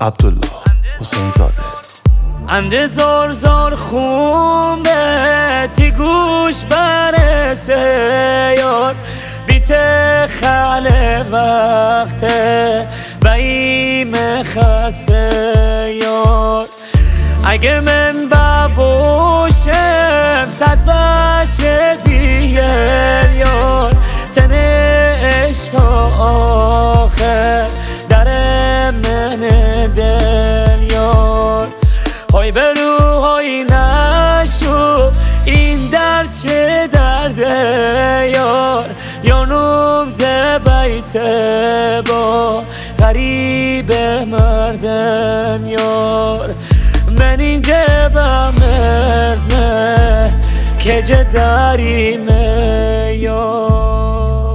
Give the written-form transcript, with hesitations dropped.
عبدالله حسین زاده. انده زار زار خون به تی گوش برسه یار، بیت خل وقته بیم خسته یار. اگه من ببوشم صد بچه بیل یار، تنش تا آخر در من دل یار. های برو های نشو این در چه درده یار، یانم ز بیت با غریب مردم یار. من اینجا بمردمه که جه داریم یار.